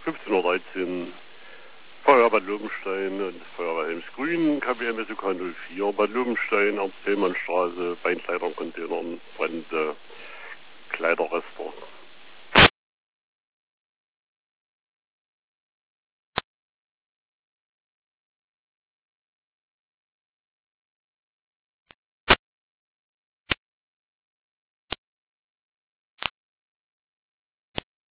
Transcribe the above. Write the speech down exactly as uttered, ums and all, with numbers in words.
fünfzehn Uhr dreizehn Feuerwehr Bad Lobenstein und Feuerwehr Helmsgrün, K B M S U K null vier, Bad Lobenstein, Ernst-Thälmann-Straße, Beinkleidercontainern, brennende Kleiderreste.